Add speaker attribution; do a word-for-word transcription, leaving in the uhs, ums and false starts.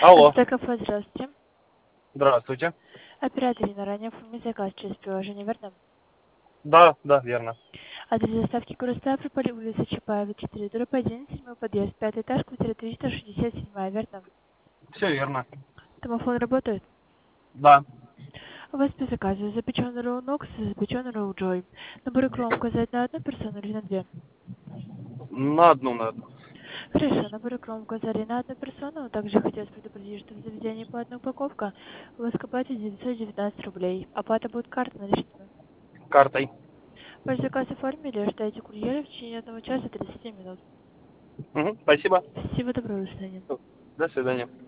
Speaker 1: Алло,
Speaker 2: Астекафе, здравствуйте.
Speaker 1: здравствуйте.
Speaker 2: Оператор на ранее оформить заказ через приложение, верно?
Speaker 1: Да, да, верно.
Speaker 2: Адрес доставки город Ставрополь, улица Чапаева, четыре, дробь один, седьмой подъезд, пятый этаж, квартира триста шестьдесят семь, верно?
Speaker 1: Все верно.
Speaker 2: Домофон работает?
Speaker 1: Да.
Speaker 2: У вас по заказу запеченный ролл Нокс и запеченный ролл Джой. Набор икру указать на одну персону или на две?
Speaker 1: На одну надо.
Speaker 2: Хорошо, набор икру указали на одну персону. Также хотелось предупредить, что в заведении по одной упаковка у вас к оплате девятьсот девятнадцать рублей. Оплата будет картой наличными.
Speaker 1: Картой.
Speaker 2: Ваш заказ оформили, ожидайте курьера в течение одного часа тридцати минут.
Speaker 1: Мгм, спасибо.
Speaker 2: Всего доброго, до свидания.
Speaker 1: До свидания.